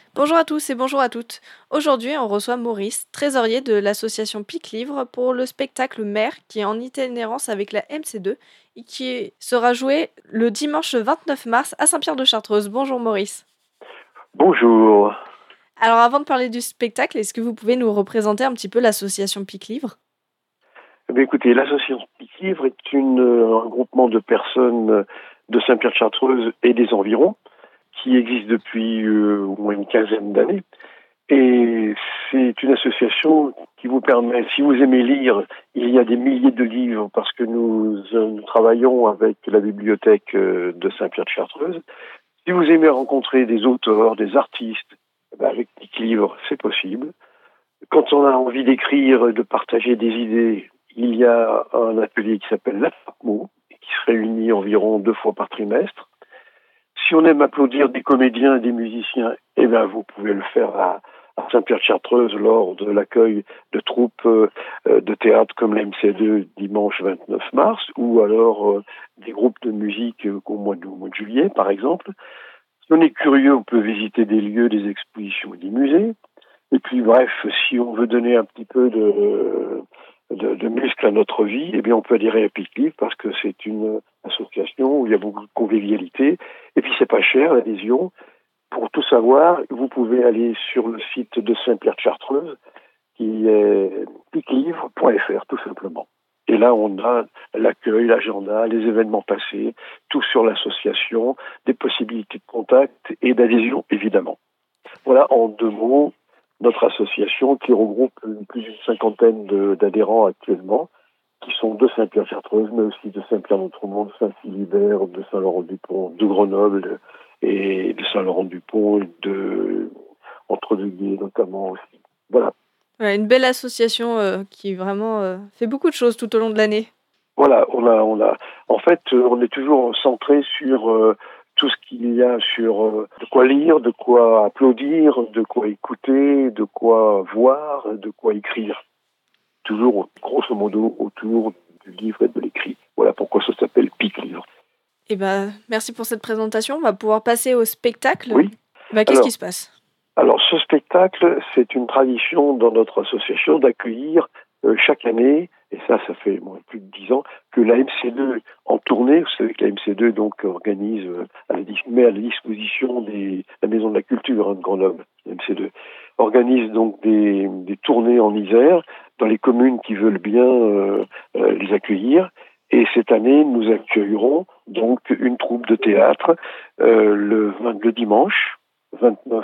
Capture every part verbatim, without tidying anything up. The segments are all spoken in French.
Bonjour à tous et bonjour à toutes. Aujourd'hui, on reçoit Maurice, trésorier de l'association Pic Livre, pour le spectacle Mère qui est en itinérance avec la M C deux et qui sera joué le dimanche vingt-neuf mars à Saint-Pierre-de-Chartreuse. Bonjour Maurice. Bonjour. Alors avant de parler du spectacle, est-ce que vous pouvez nous représenter un petit peu l'association Pic Livre? Eh bien, écoutez, l'association Pic Livre est une, euh, un groupement de personnes de Saint-Pierre-de-Chartreuse et des environs qui existe depuis euh, au moins une quinzaine d'années. Et c'est une association qui vous permet, si vous aimez lire, il y a des milliers de livres parce que nous, euh, nous travaillons avec la bibliothèque euh, de Saint-Pierre-de-Chartreuse. Si vous aimez rencontrer des auteurs, des artistes, eh ben, avec Pic Livre, c'est possible. Quand on a envie d'écrire, de partager des idées, il y a un atelier qui s'appelle l'Atmo, qui se réunit environ deux fois par trimestre. Si on aime applaudir des comédiens et des musiciens, eh bien, vous pouvez le faire à, à Saint-Pierre-de-Chartreuse lors de l'accueil de troupes euh, de théâtre comme la M C deux dimanche vingt-neuf mars, ou alors euh, des groupes de musique euh, au, mois de, au mois de juillet, par exemple. Si on est curieux, on peut visiter des lieux, des expositions et des musées. Et puis bref, si on veut donner un petit peu de, de, de muscle à notre vie, eh bien on peut adhérer à Pic Livre parce que c'est une association où il y a beaucoup de convivialité. Et puis c'est pas cher l'adhésion. Pour tout savoir, vous pouvez aller sur le site de Saint-Pierre-de-Chartreuse qui est piclivre point f r tout simplement. Et là, on a l'accueil, l'agenda, les événements passés, tout sur l'association, des possibilités de contact et d'adhésion, évidemment. Voilà, en deux mots, notre association qui regroupe plus d'une cinquantaine de, d'adhérents actuellement, qui sont de Saint-Pierre-Chartreuse, mais aussi de Saint-Pierre-d'Entremont, de Saint-Philibert, de Saint-Laurent-du-Pont, de Grenoble et de Saint-Laurent-du-Pont, et de Entre-deux-Guiers notamment aussi. Voilà. Ouais, une belle association euh, qui vraiment euh, fait beaucoup de choses tout au long de l'année. Voilà, on a, on a, en fait, euh, on est toujours centré sur euh, tout ce qu'il y a sur euh, de quoi lire, de quoi applaudir, de quoi écouter, de quoi voir, de quoi écrire. Toujours, grosso modo, autour du livre et de l'écrit. Voilà pourquoi ça s'appelle Pic Livre. Et ben, merci pour cette présentation. On va pouvoir passer au spectacle. Oui. Bah, qu'est-ce qui Alors, se passe? alors, ce spectacle, c'est une tradition dans notre association d'accueillir euh, chaque année, et ça, ça fait bon, plus de dix ans, que la M C deux en tournée, vous savez que la M C deux donc organise, euh, à la, met à la disposition de la Maison de la Culture hein, de Grenoble, la M C deux, organise donc des, des tournées en Isère dans les communes qui veulent bien euh, euh, les accueillir. Et cette année, nous accueillerons donc une troupe de théâtre euh, le, le dimanche vingt-neuf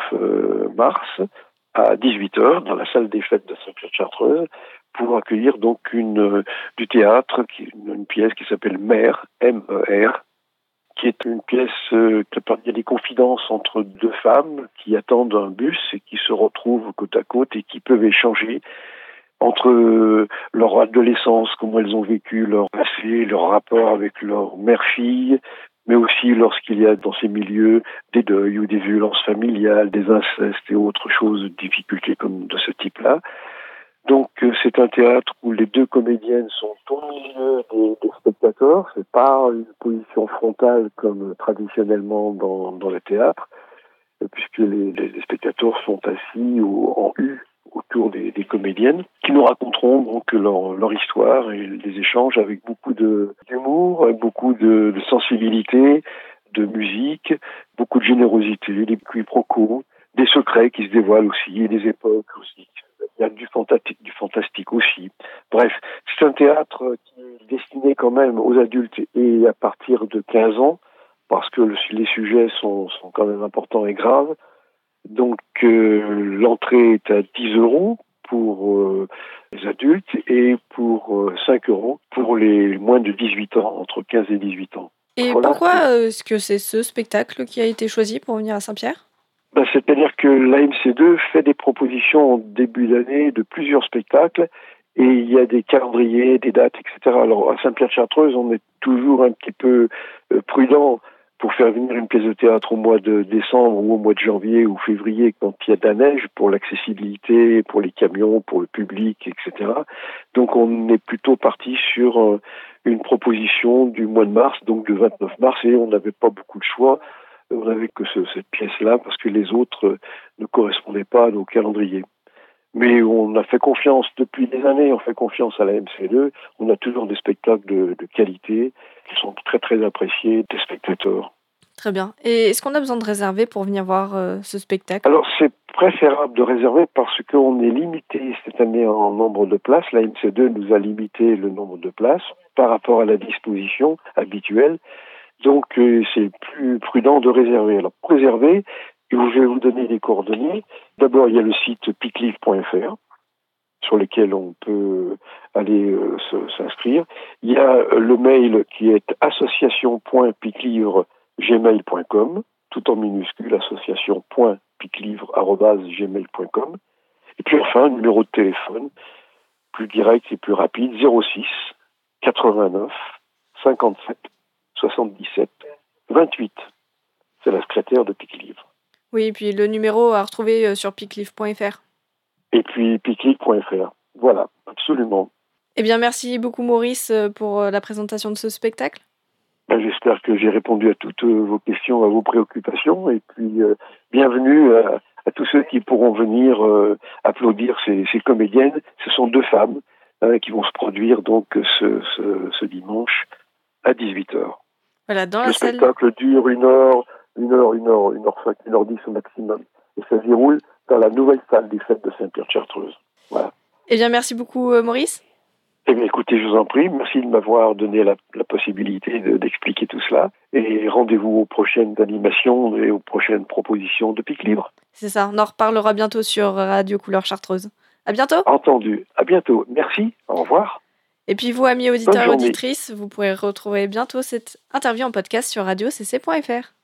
mars à dix-huit heures dans la salle des fêtes de Saint-Pierre-de-Chartreuse pour accueillir donc une, euh, du théâtre, qui, une, une pièce qui s'appelle Mère, M E R, qui est une pièce euh, qui il y a des confidences entre deux femmes qui attendent un bus et qui se retrouvent côte à côte et qui peuvent échanger entre euh, leur adolescence, comment elles ont vécu leur passé, leur rapport avec leur mère-fille, mais aussi lorsqu'il y a dans ces milieux des deuils ou des violences familiales, des incestes et autres choses, difficultés comme de ce type-là. Donc euh, c'est un théâtre où les deux comédiennes sont au milieu des, des spectateurs. C'est pas une position frontale comme traditionnellement dans, dans le théâtre, puisque les, les, les spectateurs sont assis au, en U autour des, des comédiennes qui nous raconteront donc leur, leur histoire et des échanges avec beaucoup de, d'humour, avec beaucoup de, de sensibilité, de musique, beaucoup de générosité, des quiproquos, des secrets qui se dévoilent aussi et des époques aussi. Il y a du fantastique, du fantastique aussi. Bref, c'est un théâtre qui est destiné quand même aux adultes et à partir de quinze ans, parce que le, les sujets sont, sont quand même importants et graves. Donc euh, l'entrée est à dix euros pour euh, les adultes et pour euh, cinq euros pour les moins de dix-huit ans, entre quinze et dix-huit ans. Et Voilà. pourquoi euh, est-ce que c'est ce spectacle qui a été choisi pour venir à Saint-Pierre? Ben, c'est-à-dire que l'A M C deux fait des propositions en début d'année de plusieurs spectacles et il y a des calendriers, des dates, et cetera. Alors à Saint-Pierre-de-Chartreuse, on est toujours un petit peu euh, prudent pour faire venir une pièce de théâtre au mois de décembre ou au mois de janvier ou février quand il y a de la neige pour l'accessibilité, pour les camions, pour le public, et cetera. Donc on est plutôt parti sur euh, une proposition du mois de mars, donc du vingt-neuf mars, et on n'avait pas beaucoup de choix. on n'avait que ce, cette pièce-là parce que les autres euh, ne correspondaient pas à nos calendriers. Mais on a fait confiance depuis des années, on fait confiance à la M C deux. On a toujours des spectacles de, de qualité qui sont très très appréciés des spectateurs. Très bien. Et est-ce qu'on a besoin de réserver pour venir voir euh, ce spectacle ? Alors c'est préférable de réserver parce qu'on est limité cette année en nombre de places. La M C deux nous a limité le nombre de places par rapport à la disposition habituelle. Donc euh, c'est plus prudent de réserver. Alors pour réserver, je vais vous donner des coordonnées. D'abord, il y a le site piclive point f r sur lequel on peut aller euh, se, s'inscrire. Il y a le mail qui est association point piclivre gmail point com, tout en minuscule, association point piclivre arobase gmail point com. Et puis enfin, un numéro de téléphone plus direct et plus rapide, zéro six quatre-vingt-neuf cinquante-sept soixante-dix-sept vingt-huit. C'est la secrétaire de Piclivre. Oui, et puis le numéro à retrouver sur piclive point f r. Et puis piclive point f r. Voilà, absolument. Eh bien, merci beaucoup Maurice pour la présentation de ce spectacle. Ben, j'espère que j'ai répondu à toutes vos questions, à vos préoccupations. Et puis, euh, bienvenue à, à tous ceux qui pourront venir euh, applaudir ces, ces comédiennes. Ce sont deux femmes hein, qui vont se produire donc ce, ce, ce dimanche à dix-huit heures. Voilà, dans Le la salle... spectacle dure une heure, une heure, une heure, une heure cinq, une heure dix au maximum. Et ça se déroule dans la nouvelle salle des fêtes de Saint-Pierre-de-Chartreuse. Voilà. Eh bien, merci beaucoup Maurice. Eh bien, écoutez, je vous en prie. Merci de m'avoir donné la, la possibilité de, d'expliquer tout cela. Et rendez-vous aux prochaines animations et aux prochaines propositions de Piclivre. C'est ça, on en reparlera bientôt sur Radio Couleur Chartreuse. À bientôt. Entendu. À bientôt. Merci. Au revoir. Et puis vous, amis auditeurs et auditrices, vous pourrez retrouver bientôt cette interview en podcast sur radio c c point f r.